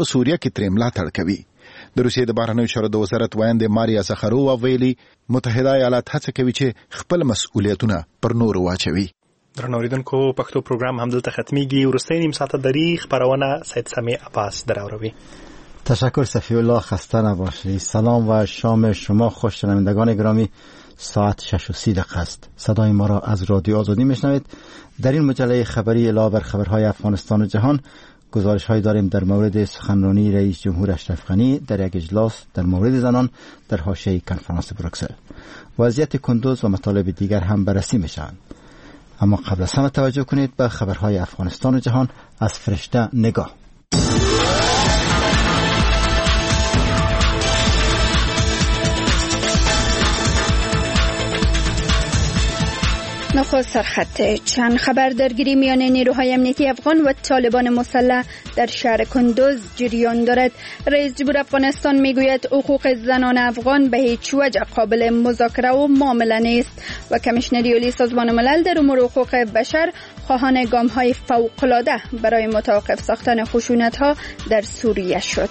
په سوریه کې ترې ملاتړ کوي. د روسیې د بهرنیو چارو د وزارت وایند ماریا زخرووا ویلي متحده ایالات هڅه کوي چې خپل مسؤلیتونه پر نور واچوي. درنو اوریدونکو، پښتو پروګرام همدلته ختمیږي. وروستۍ نیم ساعت دری خبرونه سید سمیع عباس دراوروي. تشکر صفی الله، خسته نباشید. سلام و شام شما خوش. شنوندگان گرامی، ساعت 6:30 است. صدای ما را از رادیو آزادی میشنوید. در این مجله خبری علاوه بر خبرهای افغانستان و جهان، گزارش هایی داریم در مورد سخنرانی رئیس جمهور اشرف غنی در یک اجلاس در مورد زنان در حاشیه کنفرانس بروکسل. وضعیت کندوز و مطالب دیگر هم بررسی میشوند. اما قبل از همه توجه کنید به خبرهای افغانستان و جهان از فرشته نگاه. نخست سرخط چند خبر درگیری میان نیروهای امنیتی افغان و طالبان مسلح در شهر کندوز جریان دارد. رئیس جمهور افغانستان میگوید حقوق زنان افغان به هیچ وجه قابل مذاکره و معامله نیست و کمیشنری عالی سازمان ملل در امور حقوق بشر خواهان گام‌های فوق‌العاده برای متوقف ساختن خشونت‌ها در سوریه شد.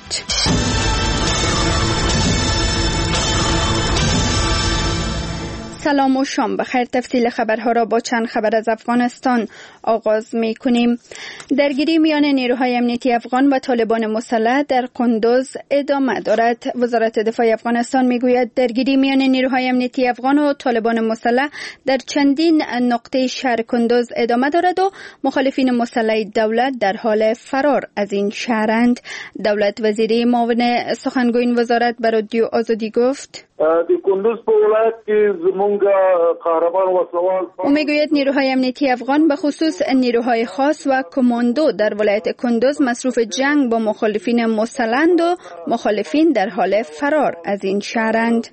سلام و شام بخیر. تفصیل خبرها را با چند خبر از افغانستان آغاز می کنیم. درگیری میان نیروهای امنیتی افغان و طالبان مسلح در کندوز ادامه دارد. وزارت دفاع افغانستان می گوید درگیری میان نیروهای امنیتی افغان و طالبان مسلح در چندین نقطه شهر کندوز ادامه دارد و مخالفین مسلح دولت در حال فرار از این شهرند. دولت وزیری معاون سخنگوی این وزارت به رادیو آزادی گفت او میگوید نیروهای امنیتی افغان به خصوص نیروهای خاص و کماندو در ولایت کندوز مصروف جنگ با مخالفین مسلحند و مخالفین در حال فرار از این شهرند.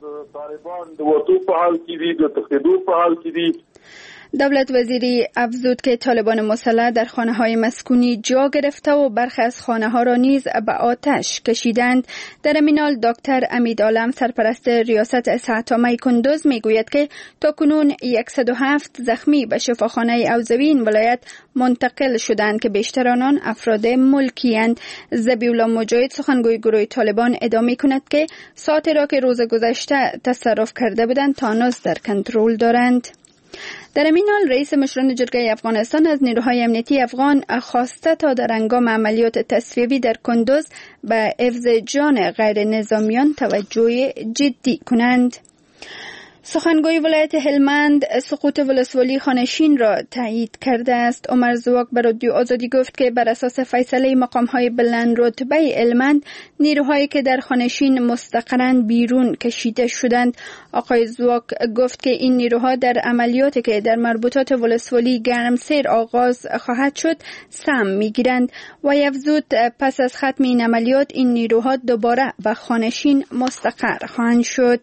دولت وزیری افزود که طالبان مسلح در خانه‌های مسکونی جا گرفته و برخی از خانه‌ها را نیز به آتش کشیدند. در همین حال دکتر امید عالم سرپرست ریاست صحت عامه کندوز میگوید که تاکنون 107 زخمی به شفاخانه اوزوی این ولایت منتقل شدند که بیشتر آنان افراد ملکی‌اند. ذبیح الله مجاهد سخنگوی گروه طالبان ادامه کند که ساعتی را که روز گذشته تصرف کرده بودند تا هنوز در کنترل دارند. در همین حال رئیس مشران جرگه افغانستان از نیروهای امنیتی افغان خواسته تا در هنگام عملیات تصفیه‌ای در کندوز به حفظ جان غیر نظامیان توجه جدی کنند. سخنگوی ولایت هلمند سقوط ولسوالی خانشین را تایید کرده است. عمر زواک به رادیو آزادی گفت که بر اساس فیصله مقام‌های بلند رتبه هلمند نیروهایی که در خانشین مستقرند بیرون کشیده شدند. آقای زواک گفت که این نیروها در عملیاتی که در مربوطات ولسوالی گرمسیر آغاز خواهد شد سهم می‌گیرند و افزود پس از ختم این عملیات این نیروها دوباره به خانشین مستقر خواهند شد.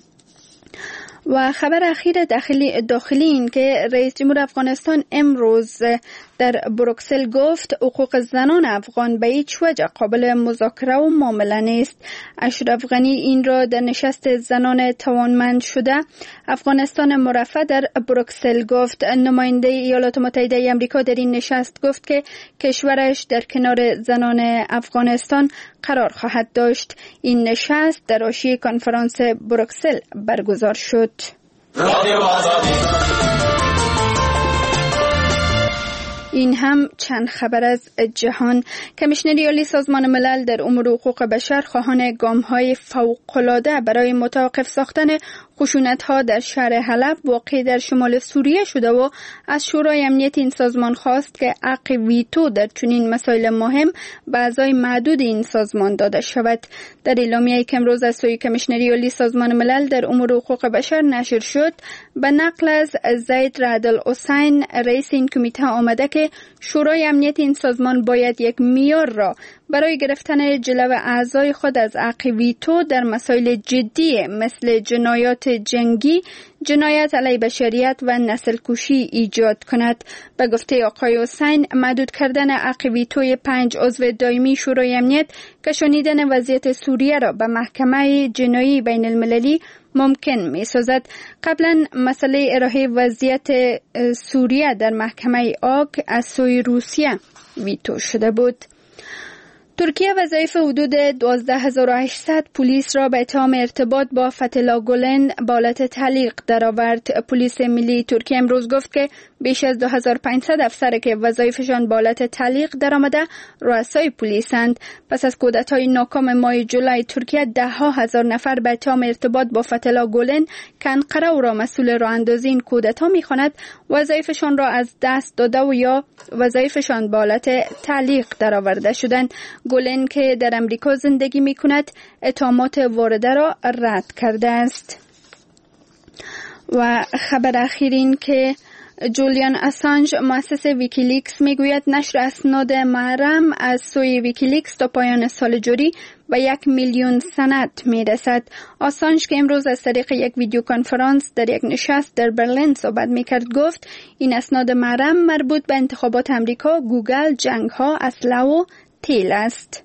و خبر اخیر داخلی این که رئیس جمهور افغانستان امروز در بروکسل گفت حقوق زنان افغان به هیچ وجه قابل مذاکره و معامله نیست. اشرف غنی این را در نشست زنان توانمند شده افغانستان مرفه در بروکسل گفت. نماینده ایالات متحده آمریکا در این نشست گفت که کشورش در کنار زنان افغانستان قرار خواهد داشت. این نشست در حاشیه کنفرانس بروکسل برگزار شد. این هم چند خبر از جهان. کمیشنری عالی سازمان ملل در امور حقوق بشر خواهان گام‌های فوق‌العاده برای متوقف ساختن خشونت‌ها در شهر حلب واقع در شمال سوریه شده و از شورای امنیت این سازمان خواست که حق ویتو در چنین مسائل مهم به اعضای معدود این سازمان داده شود. در اعلامیه‌ای که امروز از سوی کمیشنری عالی سازمان ملل در امور حقوق بشر نشر شد به نقل از زید رعد الحسین رئیس این کمیته آمده که شورای امنیت این سازمان باید یک معیار را برای گرفتن جلو اعضای خود از حق ویتو در مسائل جدی مثل جنایات جنگی، جنایت علیه بشریت و نسل کشی ایجاد کند. به گفته آقای حسین محدود کردن حق ویتوی 5 عضو دائمی شورای امنیت کشانیدن وضعیت سوریه را به محکمه جنایی بین المللی ممکن می سازد. قبلا مسئله ارائه وضعیت سوریه در محکمه آگ از سوی روسیه ویتو شده بود. ترکیه وظایف حدود 12800 پلیس را به اتهام ارتباط با فتح‌الله گولن به حالت تعلیق درآورد. پلیس ملی ترکیه امروز گفت که بیش از 2500 افسر که وظایفشان به حالت تعلیق درآمده رؤسای پلیسند. پس از کودتای ناکام ماه جولای ترکیه ده‌ها هزار نفر به اتهام ارتباط با فتح‌الله گولن که انقره او را مسئول راه‌اندازی این کودتا می‌خواند وظایفشان را از دست داده و یا وظایفشان به حالت تعلیق درآورده شدند. گولن که در امریکا زندگی می کند اتهامات وارده را رد کرده است. و خبر اخیر این که جولیان اسانج مؤسس ویکیلیکس میگوید نشر اسناد محرم از سوی ویکیلیکس تا پایان سال جاری به 1 میلیون سند میرسد. آسانج که امروز از طریق یک ویدیو کنفرانس در یک نشست در برلین صحبت میکرد گفت این اسناد محرم مربوط به انتخابات امریکا، گوگل، جنگ ها، اسلحه و تیل است.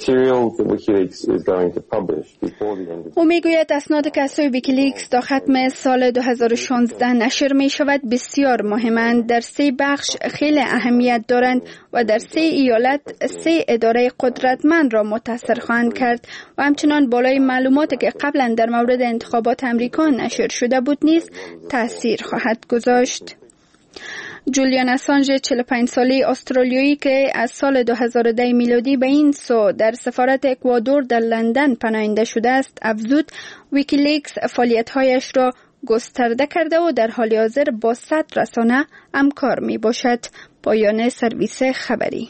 او میگوید اسناد که از سوی ویکیلیکس تا ختم سال 2016 نشر می شود بسیار مهمند. در 3 بخش خیلی اهمیت دارند و در 3 ایالت 3 اداره قدرتمند را متاثر خواهند کرد و همچنان بالای معلوماتی که قبلا در مورد انتخابات امریکا نشر شده بود نیز تاثیر خواهد گذاشت. جولیان اسانج 45 ساله استرالیایی که از سال 2010 میلادی به این سو در سفارت اکوادور در لندن پناهنده شده است افزود ویکیلیکس فعالیت‌هایش را گسترده کرده و در حال حاضر با 100 رسانه همکار می باشد. پایان سرویس خبری.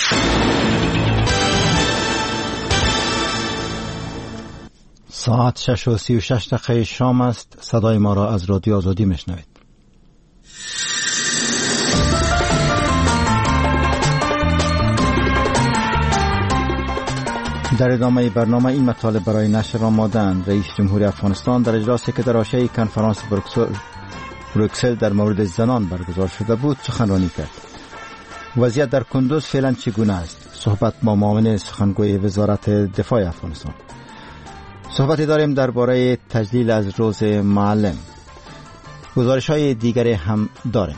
ساعت 6:36 شام است. صدای ما را از رادیو آزادی میشنوید. در ادامه برنامه این مطالب برای نشر آماده‌اند. رئیس جمهوری افغانستان در اجلاسی که در حاشیه کنفرانس بروکسل در مورد زنان برگزار شده بود سخنرانی کرد. وضعیت در کندوز فعلا چگونه است؟ صحبت با معاون سخنگوی وزارت دفاع افغانستان. صحبتی داریم درباره تجلیل از روز معلم. گزارش‌های دیگری هم داریم.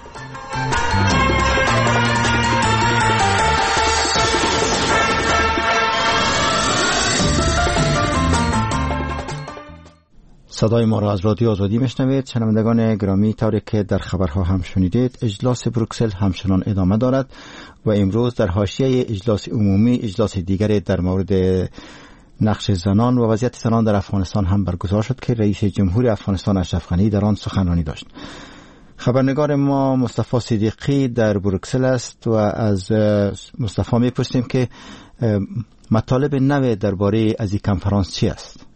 صدای ما را از رادیو آزادی میشنوید. شنوندگان گرامی، طوری که در خبرها هم شنیدید اجلاس بروکسل همچنان ادامه دارد و امروز در حاشیه اجلاس عمومی اجلاس دیگری در مورد نقش زنان و وضعیت زنان در افغانستان هم برگزار شد که رئیس جمهوری افغانستان اشرف غنی در آن سخنرانی داشت. خبرنگار ما مصطفی صدیقی در بروکسل است و از مصطفی میپرسیم که مطالب نو درباره از این کنفرانس چی است؟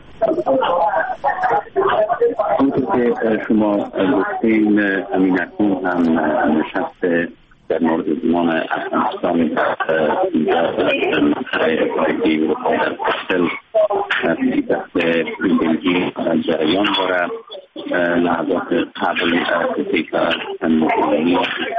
همونطور که شما گفتین امین اکنون هم نشست در مورد زمان افغانستان در منطقه خارجی اروپا در بروکسل فی تخت بلژیک جریان دارد. لحظات قبل کسی که تنموزنی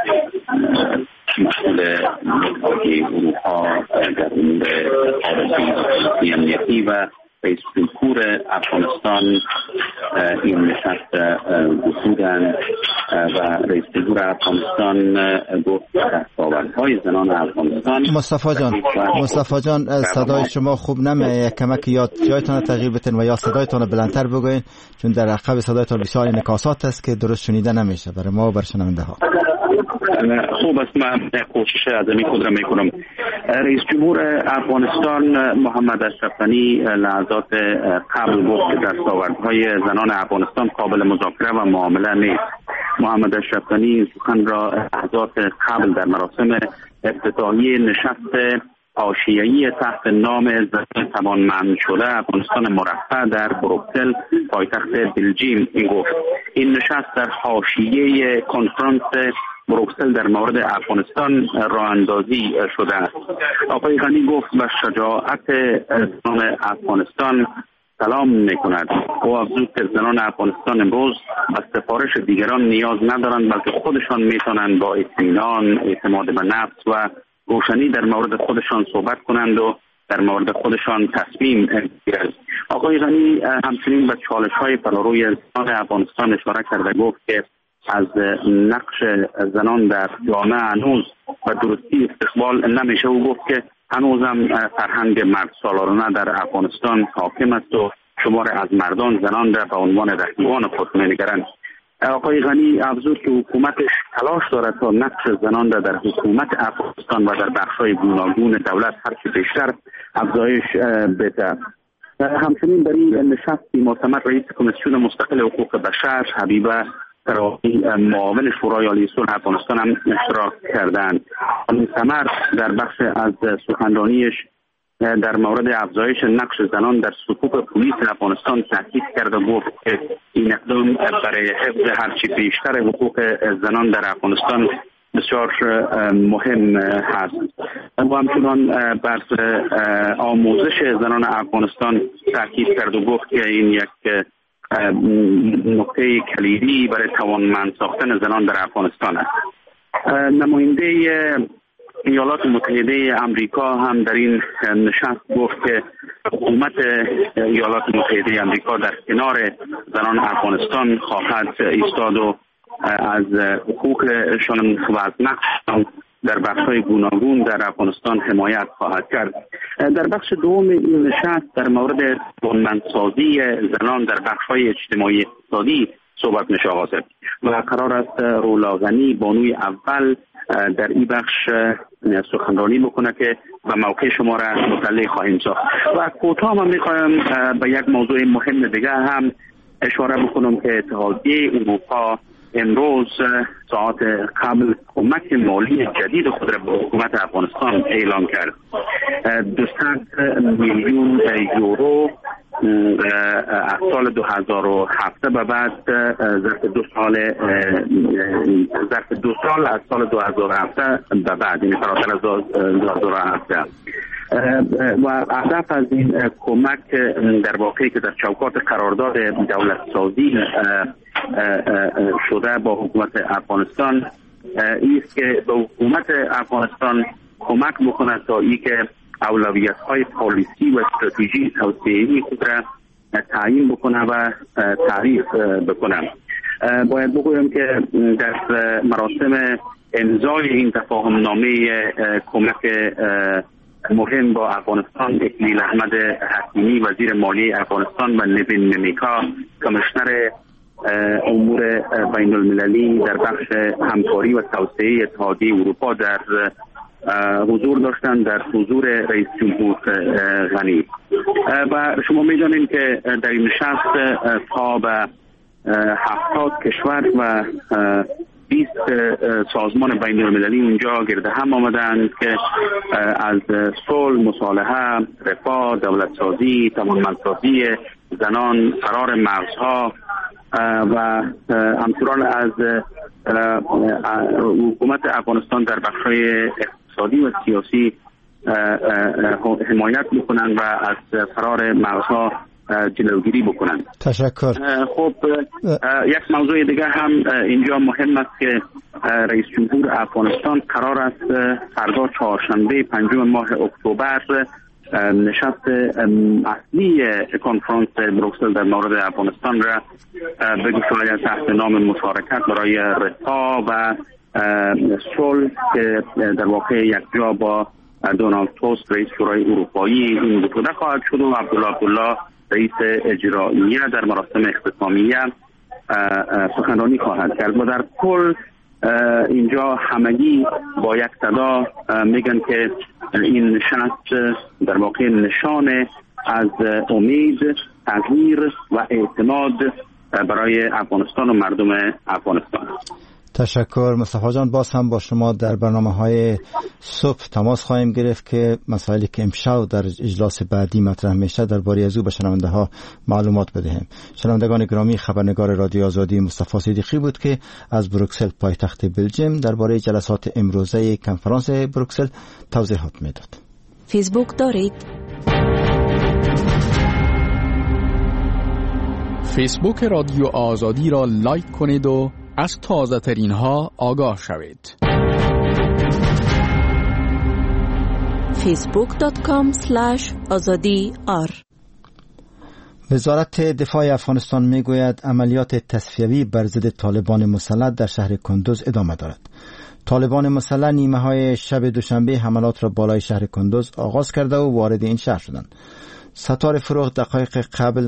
مسئول ملکای اروپا در امور خارجی امنیتی و رئیس جمهور افغانستان این نشست گفتند و رئیس جمهور افغانستان گفت دستاوردهای زنان افغانستان. مصطفی جان صدای شما خوب نمیاد، کمک یاد جایتان تغییر بدین و یا صدایتان بلندتر بگوین چون در عقب صدایتان بسیار انعکاسات است که درست شنیده نمیشه برای ما و بر شنونده ها. خوب است، من کوشش ازمی خود را میکنم. رئیس جمهور افغانستان محمد اشرف غنی لحظات قبل گفت که دستاوردهای زنان افغانستان قابل مذاکره و معامله نیست. محمد اشرف غنی سخن را لحظات قبل در مراسم افتتاحیه نشست حاشیه‌ای تحت نام زنان توانمند شده افغانستان مرفه در بروکسل پایتخت بلژیک گفت. این نشست در حاشیه کنفرانس بروکسل در مورد افغانستان راه اندازی شده است. آقای غنی گفت به شجاعت زنان افغانستان سلام می‌کند. او افزود که زنان افغانستان امروز از سفارش دیگران نیاز ندارند بلکه خودشان میتونند با اطمینان، اعتماد به نفس و روشنی در مورد خودشان صحبت کنند و در مورد خودشان تصمیم بگیرند. آقای غنی همچنین به چالش‌های پیشروی زنان افغانستان اشاره کرد و گفت که از نقش زنان در جامعه هنوز و درستی استقبال نمیشه. او گفت که هنوزم فرهنگ مرد سالارانه در افغانستان حاکم است و شمار از مردان زنان را به عنوان رقیبان خود می‌نگرند. آقای غنی افزود که حکومتش تلاش دارد تا نقش زنان را در حکومت افغانستان و در بخش‌های گوناگون دولت هرچه بیشتر افزایش بده. همچنین در این نشست معتمد رئیس کمیسیون مستقل حقوق بشر حبیبه تراقی معاون شورای عالی صلح افغانستان هم اشتراک کردند. ثمر در بخش از سخنرانیش در مورد افزایش نقش زنان در صفوف پلیس افغانستان تاکید کرد و گفت که این اقدام برای حفظ هرچی بیشتر حقوق زنان در افغانستان بسیار مهم هست. و همچنان بر آموزش زنان افغانستان تاکید کرد و گفت که این یک نکته کلیدی برای توانمند ساختن زنان در افغانستان است. نماینده ایالات متحده آمریکا هم در این نشست گفت که حکومت ایالات متحده آمریکا در کنار زنان افغانستان خواهد ایستاد و از حقوقشان و از نقششان در بخش‌های گوناگون در افغانستان حمایت خواهد کرد. در بخش دوم این نشست در مورد توانمندسازی زنان در بخش‌های اجتماعی اقتصادی صحبت میشه آغاز و قرار است رولا غنی بانوی اول در این بخش سخنرانی بکنه که و موقع شما را مطلع خواهیم ساخت. و کوتاه من میخوایم به یک موضوع مهم دیگه هم اشاره بکنم که اتحادیه اروپا امروز ساعت قبل کمک مالی جدید خود را به حکومت افغانستان اعلام کرد. 200 میلیون یورو از سال 2007 به بعد ظرف دو سال از سال 2007 به بعد، یعنی فراتر از 2007 و هدف از این کمک در واقعی که در چوکات قرارداد دولت سازی شده با حکومت افغانستان است که به حکومت افغانستان کمک بکنه تا ای که اولویت‌های پالیسی و استراتژی توسعه‌ای خود را تعیین بکنه و تعریف بکنه. باید بگویم که در مراسم امضای این تفاهم نامه کمک مهم با افغانستان اکلیل احمد حکیمی وزیر مالی افغانستان و نوین نمیکا کمیشنر امور بین المللی در بخش همکاری و توسعه اتحادیه اروپا در حضور داشتند در حضور رئیس جمهور غنی. و شما می‌دانید که در این نشست تا به 70 کشور و 20 سازمان بین المللی اونجا گرد هم آمدند که از صلح، مصالحه، رفاه، دولت سازی، توانمندسازی زنان، فرار مرزها و همچنان از حکومت افغانستان در بخش‌های اقتصادی و سیاسی حمایت میکنند و از فرار مرزها جلوگیری بکنند. تشکر. خب یک موضوع دیگه هم اینجا مهم است که رئیس جمهور افغانستان قرار است فردا چهارشنبه 5 ماه اکتبر نشست اصلی کنفرانس بروکسل در مورد افغانستان را بگذارد تحت نام مشارکت برای رفاه و صلح که در واقع یک جا با دونالد توسک رئیس شورای اروپایی این گفتگو خواهد شد و عبدالله رئیس اجراییه در مراسم اختتامیه سخنرانی خواهد کرد. و در کل اینجا همگی با یک صدا میگن که این نشست در واقع نشانه از امید، تغییر و اعتماد برای افغانستان و مردم افغانستان. تشکر مصطفی جان. باز هم با شما در برنامه‌های صبح تماس خواهیم گرفت که مسائلی که امشب در اجلاس بعدی مطرح میشه درباره از او به شنونده‌ها معلومات بدهیم. شنوندگان گرامی، خبرنگار رادیو آزادی مصطفی صدیقی بود که از بروکسل پایتخت بلژیم درباره جلسات امروزه کنفرانس بروکسل توضیحات میداد. فیسبوک دارید؟ فیسبوک رادیو آزادی را لایک کنید و از تازه ترین ها آگاه شوید. facebook.com/azadi_r وزارت دفاع افغانستان میگوید عملیات تصفیوی بر ضد طالبان مسلح در شهر کندوز ادامه دارد. طالبان مسلح نیمه‌های شب دوشنبه حملات را بالای شهر کندوز آغاز کرده و وارد این شهر شدند. ستار فروغ دقایق قبل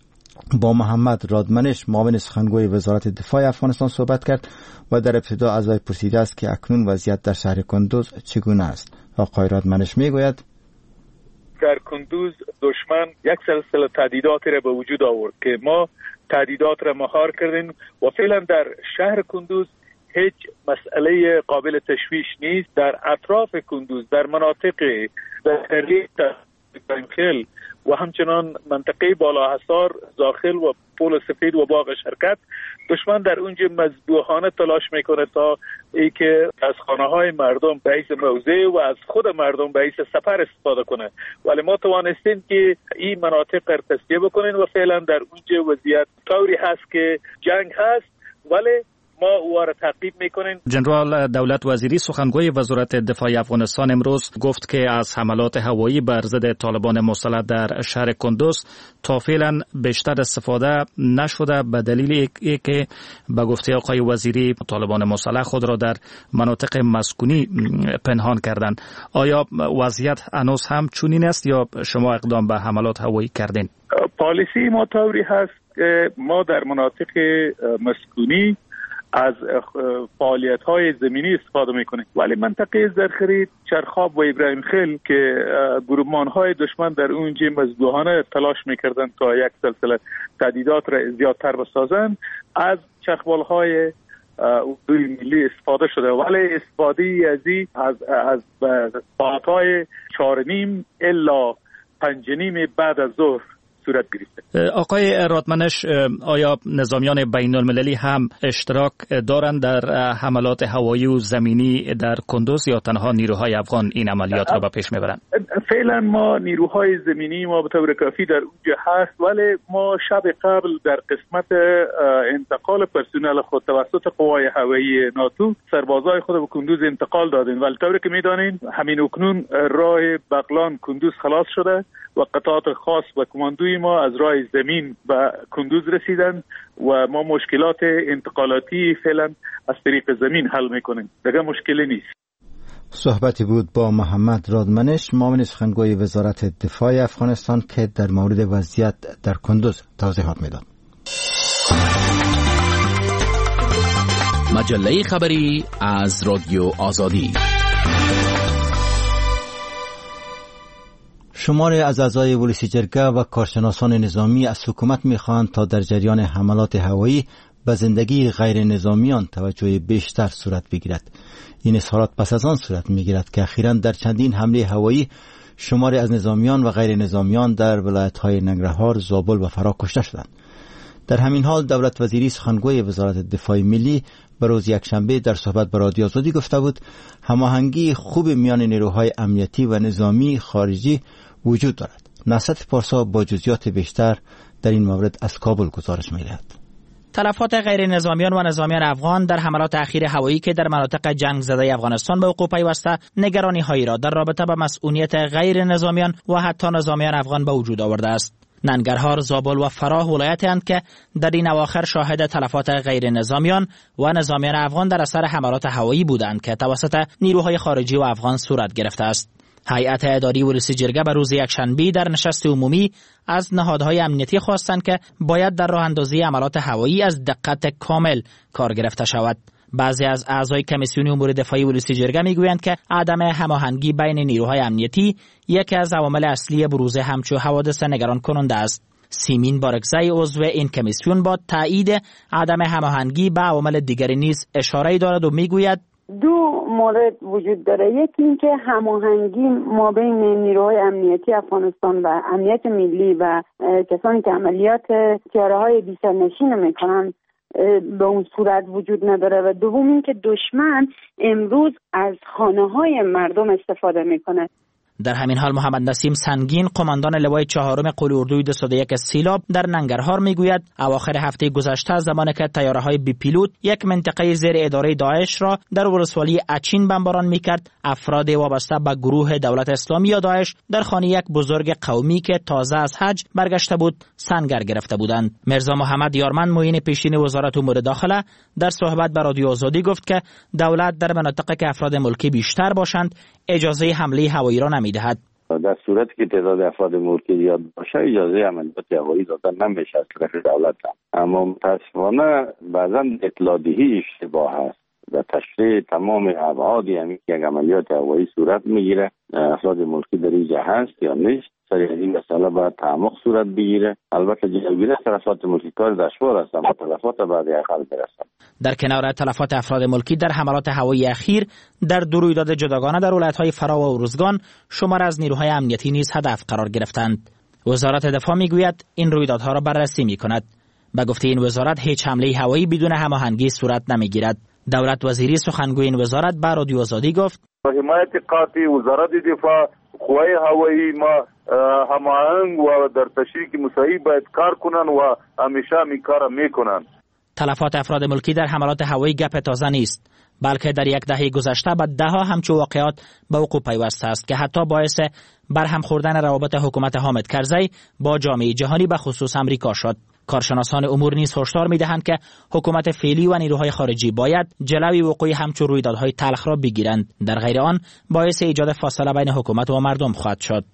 با محمد رادمنش معاون سخنگوی وزارت دفاع افغانستان صحبت کرد و در ابتدا از وی پرسیده است که اکنون وضعیت در شهر کندوز چگونه است. آقای رادمنش میگوید در کندوز دشمن یک سلسله تهدیداتی را به وجود آورد که ما تهدیدات را مهار کردیم و فعلا در شهر کندوز هیچ مسئله قابل تشویش نیست. در اطراف کندوز، در مناطق بحری خیل و همچنان منطقه بالا حصار، زاخل و پول سفید و باغ شرکت، دشمن در اونجا مذبوحانه تلاش میکنه تا ای که از خانه های مردم به حیث موضع و از خود مردم به حیث سپر استفاده کنه، ولی ما توانستیم که این مناطق را تصفیه بکنیم و فعلا در اونجا وضعیت طوری هست که جنگ هست ولی ما او را تعقیب میکنیم. جنرال دولت وزیری سخنگوی وزارت دفاع افغانستان امروز گفت که از حملات هوایی بر ضد طالبان مسلح در شهر کندوز تا فعلا بیشتر استفاده نشده به دلیل که به گفته آقای وزیری طالبان مسلح خود را در مناطق مسکونی پنهان کردند. آیا وضعیت هنوز هم چنین است یا شما اقدام به حملات هوایی کردین؟ پالیسی ما طوری هست که ما در مناطق مسکونی از فعالیت‌های زمینی استفاده می‌کنیم، ولی منطقه زرخرید، چرخاب و ابراهیم خیل که گروهمان‌های دشمن در اونجا مذبوحانه تلاش می‌کردند تا یک سلسله تهدیدات را زیادتر بسازند، از چرخبال‌های ملی استفاده شده، ولی استفاده از ساعت‌های 4:30 الا 5:30 بعد از ظهر صورت گرفته. آقای رادمنش، آیا نظامیان بین المللی هم اشتراک دارند در حملات هوایی و زمینی در کندوز یا تنها نیروهای افغان این عملیات را به پیش میبرند؟ فعلا ما نیروهای زمینی ما به طور کافی در اونجا هست، ولی ما شب قبل در قسمت انتقال پرسنل خود توسط قوای هوایی ناتو سربازای خود به کندوز انتقال دادیم، ولی طوری که میدانین همین اکنون راه بغلان کندوز خلاص شده و قطعات خاص و کماندوی ما از راه زمین به کندوز رسیدن و ما مشکلات انتقالاتی فعلا از طریق زمین حل میکنیم، دیگه مشکلی نیست. صحبتی بود با محمد رادمنش معاون سخنگوی وزارت دفاع افغانستان که در مورد وضعیت در کندوز توضیحات میداد. مجله خبری از رادیو آزادی. شماری از اعضای ولسی جرگه و کارشناسان نظامی از حکومت می‌خواهند تا در جریان حملات هوایی به زندگی غیر نظامیان توجه بیشتر صورت بگیرد. این اظهارات پس از آن صورت می‌گیرد که اخیراً در چندین حمله هوایی شماری از نظامیان و غیر نظامیان در ولایت‌های ننگرهار، زابل و فرا کشته شدند. در همین حال دولت وزیری سخنگوی وزارت دفاع ملی به روز یکشنبه در صحبت با رادیو آزادی گفته بود هماهنگی خوب میان نیروهای امنیتی و نظامی خارجی وجود دارد. نصرت پارسا با جزئیات بیشتر در این مورد از کابل گزارش می‌دهد. تلفات غیر نظامیان و نظامیان افغان در حملات اخیر هوایی که در مناطق جنگ زده افغانستان به وقوع پیوسته نگرانی‌هایی را در رابطه با مسئولیت غیر نظامیان و حتی نظامیان افغان به وجود آورده است. ننگرهار، زابل و فراه ولایت‌اند که در این اواخر شاهد تلفات غیر نظامیان و نظامیان افغان در اثر حملات هوایی بودند که توسط نیروهای خارجی و افغان صورت گرفته است. هیئت اداری ولسی جرگه به روز یکشنبه در نشست عمومی از نهادهای امنیتی خواستند که باید در راه اندازی حملات هوایی از دقت کامل کار گرفته شود. بعضی از اعضای کمیسیون امور دفاعی ولسی جرگه میگویند که عدم هماهنگی بین نیروهای امنیتی یکی از عوامل اصلی بروز همچو حوادث نگران کننده است. سیمین بارکزی عضو این کمیسیون با تایید عدم هماهنگی به عوامل دیگری نیز اشاره دارد و میگوید دو مورد وجود داره. یکی این که هماهنگی ما بین نیروهای امنیتی افغانستان و امنیت ملی و کسانی که عملیات تیاره‌های بی‌سرنشین میکنن به اون صورت وجود نداره و دوم این که دشمن امروز از خانه‌های مردم استفاده میکنه. در همین حال محمد نسیم سنگین قماندان لوای 4 قول اردوی 201 سیلاب در ننگرهار میگوید اواخر هفته گذشته زمانی که طیاره‌های بی پیلوت یک منطقه زیر اداره داعش را در ولسوالی اچین بمباران میکرد، افراد وابسته به گروه دولت اسلامی یا داعش در خانه یک بزرگ قومی که تازه از حج برگشته بود سنگر گرفته بودند. میرزا محمد یارمن معین پیشین وزارت امور داخله در صحبت با رادیو آزادی گفت که دولت در مناطقی که افراد ملکی بیشتر باشند اجازه حمله هوایی را نمیدهد. در صورتی که تعداد افراد ملکی زیاد باشه اجازه عملیات هوایی داده نمیشه از طرف دولت اما متاسفانه بعضا اطلاع دهی اشتباه است و تشریح تمام ابعادی همین که یک عملیات هوایی صورت میگیره افراد ملکی در اینجا هست یا نیست سری از این مسئله باید تعمق صورت بگیره. البته جلوگیری از افراد ملکی کار دشوار است اما تلفات بعد حل برسد. در کنار تلفات افراد ملکی در حملات هوایی اخیر در دو رویداد جداگانه در ولایت‌های فرا و ارزگان شمار از نیروهای امنیتی نیز هدف قرار گرفتند. وزارت دفاع میگوید این رویدادها را بررسی میکند. به گفته این وزارت هیچ حمله هوایی بدون هماهنگی صورت نمیگیرد. دولت وزیری سخنگوی این وزارت به رادیو آزادی گفت حمایت قاطع وزارت دفاع قوای هوایی ما هماهنگ و در تشریک مساعی باید کار کنن و همیشه می کار میکنن. تلفات افراد ملکی در حملات هوایی گپ تازه نیست، بلکه در یک دهه گذشته به ده‌ها همچون واقعات به وقوع پیوسته است که حتی باعث برهم خوردن روابط حکومت حامد کرزی با جامعه جهانی به خصوص امریکا شد. کارشناسان امور نیز هشدار می‌دهند که حکومت فعلی و نیروهای خارجی باید جلوی وقوع همچون رویدادهای تلخ را بگیرند، در غیر آن باعث ایجاد فاصله بین حکومت و مردم خواهد شد.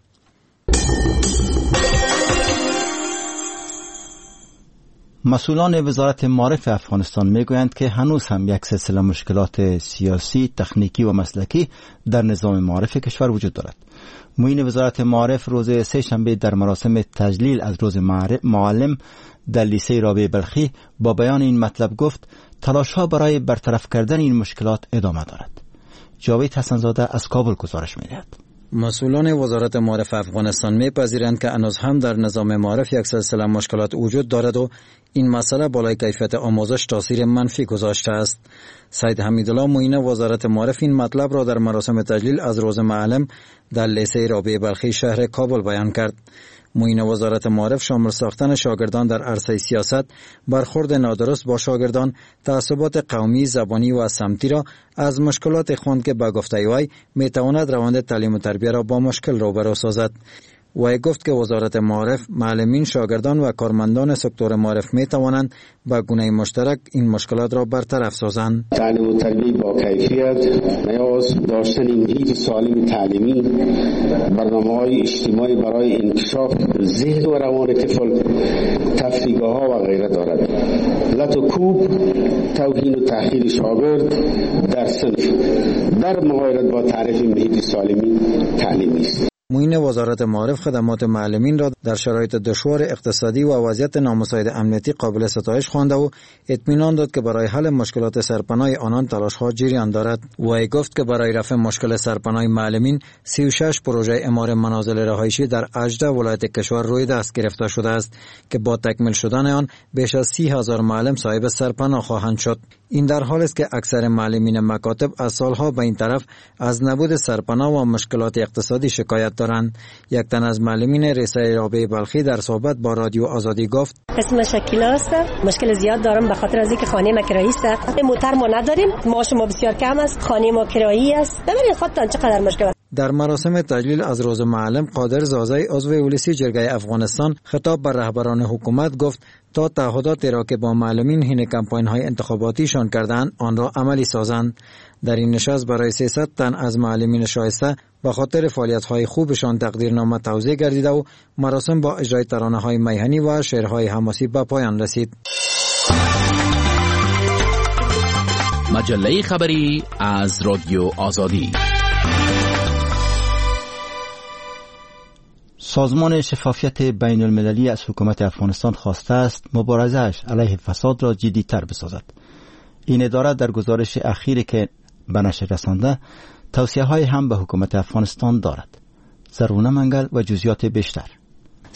مسئولان وزارت معارف افغانستان میگویند که هنوز هم یک سلسله مشکلات سیاسی، تکنیکی و مسلکی در نظام معارف کشور وجود دارد. معین وزارت معارف روز سه‌شنبه در مراسم تجلیل از روز معلم در لیسه رابعه بلخی با بیان این مطلب گفت تلاش‌ها برای برطرف کردن این مشکلات ادامه دارد. جاوید حسنزاده از کابل گزارش می‌دهد. مسئولان وزارت معارف افغانستان می‌پذیرند که هنوز هم در نظام معارف یک سلسله مشکلات وجود دارد و این مسئله بالای کیفیت آموزش تاثیر منفی گذاشته است. سید حمیدالله معین وزارت معارف این مطلب را در مراسم تجلیل از روز معلم در لیسه رابعه بلخی شهر کابل بیان کرد. معین وزارت معارف شامل ساختن شاگردان در عرصه سیاست، برخورد نادرست با شاگردان، تعصبات قومی، زبانی و سمتی را از مشکلات خواند که به گفته وی میتواند روند تعلیم و تربیه را با مشکل روبرو سازد. وی گفت که وزارت معارف، معلمین، شاگردان و کارمندان سکتور معارف می توانند به گونه مشترک این مشکلات را برطرف سازند. تعلیم و تربیت با کیفیت، نیاز داشتن محیط سالم تعلیمی، برنامه‌های اجتماعی برای انکشاف ذهن و روان طفل، تفریح‌گاه‌ها و غیره دارد. لط و کوب، توهین و تحقیر شاگرد در صنف در مقایسه با تعریف محیط سالمی تعلیمی است. معین وزارت معارف خدمات معلمین را در شرایط دشوار اقتصادی و وضعیت نامساعد امنیتی قابل ستایش خوانده و اطمینان داد که برای حل مشکلات سرپناه آنان تلاش‌ها جریان دارد. وی گفت که برای رفع مشکل سرپناه معلمین 36 پروژه اعمار منازل رهایشی در 18 ولایت کشور روی دست گرفته شده است که با تکمیل شدن آن بیش از 30,000 معلم صاحب سرپناه خواهند شد. این در حالی است که اکثر معلمین مکاتب از سالها به این طرف از نبود سرپناه و مشکلات اقتصادی شکایت دارند. یک تن از معلمین ریسه رابعه بلخی در صحبت با رادیو آزادی گفت: اسم شکیلا است، مشکل زیاد دارم به خاطر از اینکه خانه ما کرایی است، موتر ما نداریم، معاش ما بسیار کم است، خانه ما کرایی است. ببینید خودتان چقدر مشکل. در مراسم تجلیل از روز معلم قادر زازی عضو ولسی جرگه افغانستان خطاب به رهبران حکومت گفت تا تعهداتی را که با معلمین حین کمپاین‌های انتخاباتیشان کردند آن را عملی سازند. در این نشست برای 300 تن از معلمین شایسته به خاطر فعالیت‌های خوبشان تقدیرنامه توزیع گردیده و مراسم با اجرای ترانه‌های میهنی و شعرهای حماسی به پایان رسید. مجله خبری از رادیو آزادی. سازمان شفافیت بین المللی از حکومت افغانستان خواسته است مبارزه‌اش علیه فساد را جدی‌تر بسازد. این اداره در گزارش اخیری که به نشر رسانده توصیه‌های هم به حکومت افغانستان دارد. زرونه منگل و جزئیات بیشتر.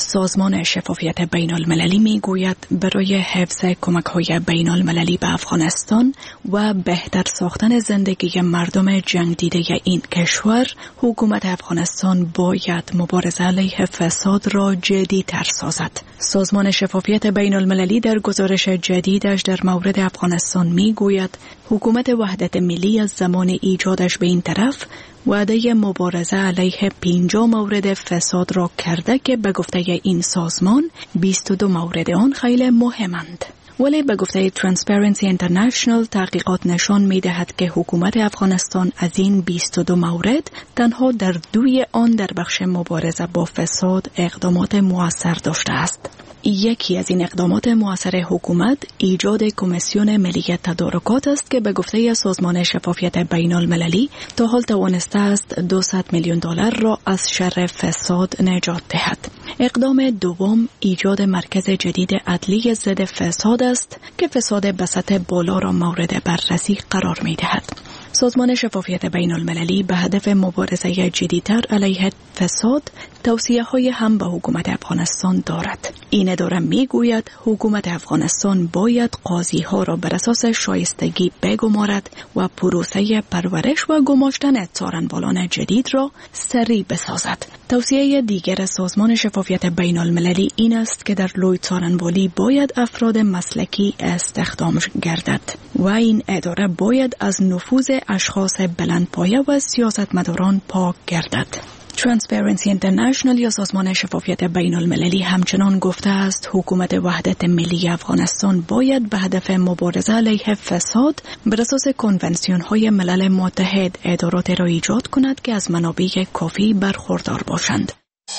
سازمان شفافیت بین المللی می گوید برای حفظ کمک‌های بین المللی به افغانستان و بهتر ساختن زندگی مردم جنگ دیده این کشور، حکومت افغانستان باید مبارزه علیه فساد را جدی‌تر سازد. سازمان شفافیت بین المللی در گزارش جدیدش در مورد افغانستان می گوید حکومت وحدت ملی از زمان ایجادش به این طرف وعده مبارزه علیه 50 مورد فساد را کرده که به گفته این سازمان 22 مورد آن خیلی مهمند. ولی به گفته Transparency International تحقیقات نشان می دهد که حکومت افغانستان از این 22 مورد تنها در 2 آن در بخش مبارزه با فساد اقدامات مؤثر داشته است. یکی از این اقدامات مؤثر حکومت ایجاد کمیسیون ملی تدارکات است که به گفته سازمان شفافیت بین المللی تا حال توانسته است 200 میلیون دلار را از شر فساد نجات دهد. اقدام دوم ایجاد مرکز جدید عدلی ضد فساد است که فساد به سطح بالا را مورد بررسی قرار می دهد. سازمان شفافیت بین المللی به هدف مبارزه جدی‌تر علیه فساد توصیه‌های هم به حکومت افغانستان دارد. این اداره می‌گوید حکومت افغانستان باید قاضی‌ها را بر اساس شایستگی بگمارد و پروسه پرورش و گماشتن څارنوالان جدید را سریع بسازد. توصیه دیگر سازمان شفافیت بین المللی این است که در لوی څارنوالی باید افراد مسلکی استخدام گردد و این اداره باید از نفوذ اشخاص بلندپایه و سیاستمداران پاک گردد. Transparency International یا سازمان شفافیت بین المللی همچنان گفته است حکومت وحدت ملی افغانستان باید به هدف مبارزه علیه فساد بر اساس کنونسیون های ملل متحد ادارات را ایجاد کند که از منابع کافی برخوردار باشند.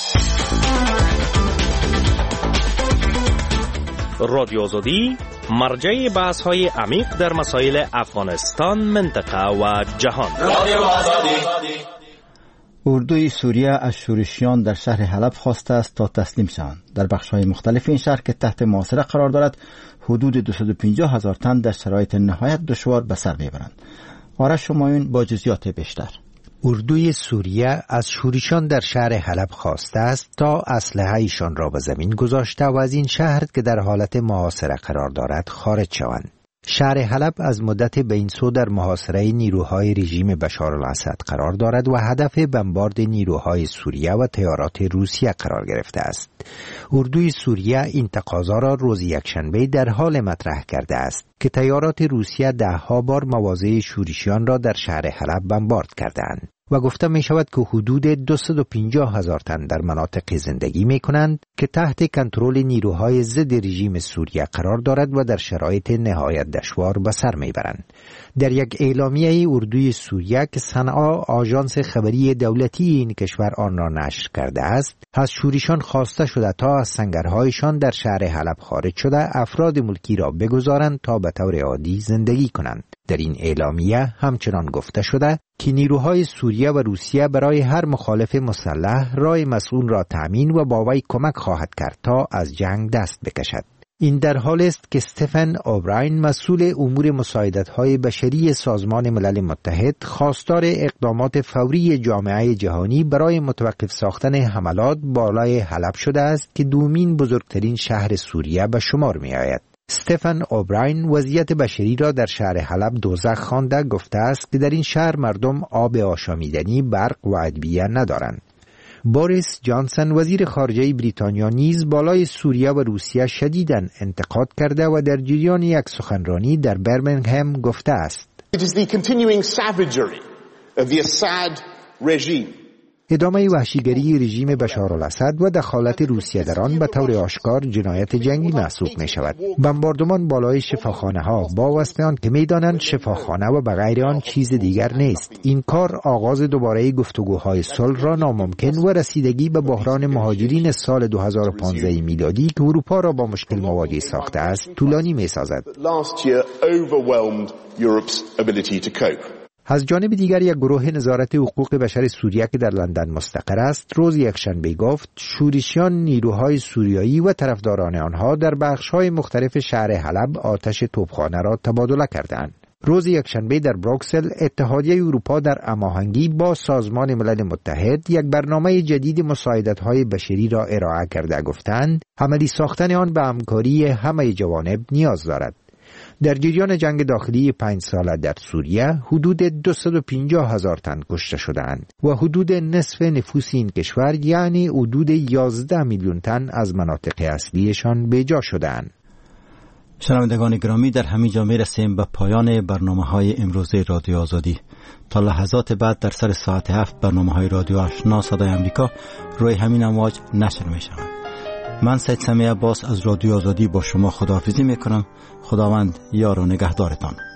رادیو آزادی مرجع بحث های عمیق در مسائل افغانستان، منطقه و جهان. رادیو آزادی. اردوی سوریه از شورشیان در شهر حلب خواسته است تا تسلیم شوند. در بخش‌های مختلف این شهر که تحت محاصره قرار دارد حدود 250,000 تن در شرایط نهایت دشوار به سر میبرند. آرش شمایون با جزئیات بیشتر. اردوی سوریه از شورشیان در شهر حلب خواسته است تا اسلحه ایشان را به زمین گذاشته و از این شهر که در حالت محاصره قرار دارد خارج شوند. شهر حلب از مدت به این سو در محاصره نیروهای رژیم بشار الاسد قرار دارد و هدف بمبارد نیروهای سوریه و تیارات روسیه قرار گرفته است. اردوی سوریه این تقاضا را روز یکشنبه در حال مطرح کرده است که تیارات روسیه 10 بار مواضع شورشیان را در شهر حلب بمبارد کردند و گفته می شود که حدود 250,000 تن در مناطق زندگی می کنند که تحت کنترل نیروهای ضد رژیم سوریه قرار دارد و در شرایط نهایت دشوار به سر می برند. در یک اعلامیه اردوی سوریه که صنعا آژانس خبری دولتی این کشور آن را نشر کرده است، از شورشیان خواسته شده تا از سنگرهایشان در شهر حلب خارج شده افراد ملکی را بگذارند تا به طور عادی زندگی کنند. در این اعلامیه همچنان گفته شده که نیروهای سوریه و روسیه برای هر مخالف مسلح رای مسئول را تأمین و با وی کمک خواهد کرد تا از جنگ دست بکشد. این در حال است که استفن اوبراین مسئول امور مساعدت‌های بشری سازمان ملل متحد خواستار اقدامات فوری جامعه جهانی برای متوقف ساختن حملات بالای حلب شده است که دومین بزرگترین شهر سوریه به شمار می آید. استفن اوبراین وضعیت بشری را در شهر حلب دوزخ خوانده گفته است که در این شهر مردم آب آشامیدنی، برق و ادویه ندارند. بوریس جانسن وزیر خارجه بریتانیا نیز بالای سوریه و روسیه شدیداً انتقاد کرده و در جریان یک سخنرانی در برمنگهم گفته است It is the continuing savagery of the Assad regime. ادامه وحشیگری رژیم بشار الاسد و دخالت روسیه در آن به طور آشکار جنایت جنگی محسوب می شود. بمباردمان بالای شفاخانه ها با وصف آن که می دانند شفاخانه و بغیر آن چیز دیگر نیست. این کار آغاز دوباره گفتگوهای صلح را ناممکن و رسیدگی به بحران مهاجرین سال 2015 میلادی که اروپا را با مشکل مواجه ساخته است طولانی می سازد. از جانب دیگر یک گروه نظارت حقوق بشر سوریه که در لندن مستقر است روز یکشنبه گفت شورشیان نیروهای سوریایی و طرفداران آنها در بخش‌های مختلف شهر حلب آتش توپخانه را تبادله کردند. روز یکشنبه در بروکسل اتحادیه اروپا در هماهنگی با سازمان ملل متحد یک برنامه جدید مساعدت‌های بشری را ارائه کرده گفتند عملی ساختن آن به همکاری همه جوانب نیاز دارد. در جریان جنگ داخلی 5 ساله در سوریه حدود 250,000 تن کشته شدند و حدود نصف نفوس این کشور یعنی حدود 11 میلیون تن از مناطق اصلیشان بیجا شدند. شنوندگان گرامی، در همین جا میرسیم به پایان برنامه‌های امروز رادیو آزادی. تا لحظات بعد در سر ساعت 7 برنامه‌های رادیو آشنا صدای امریکا روی همین امواج نشر می‌شوند. من سید سمیع عباس از رادیو آزادی با شما خداحافظی میکنم. خداوند یار و نگهدارتان.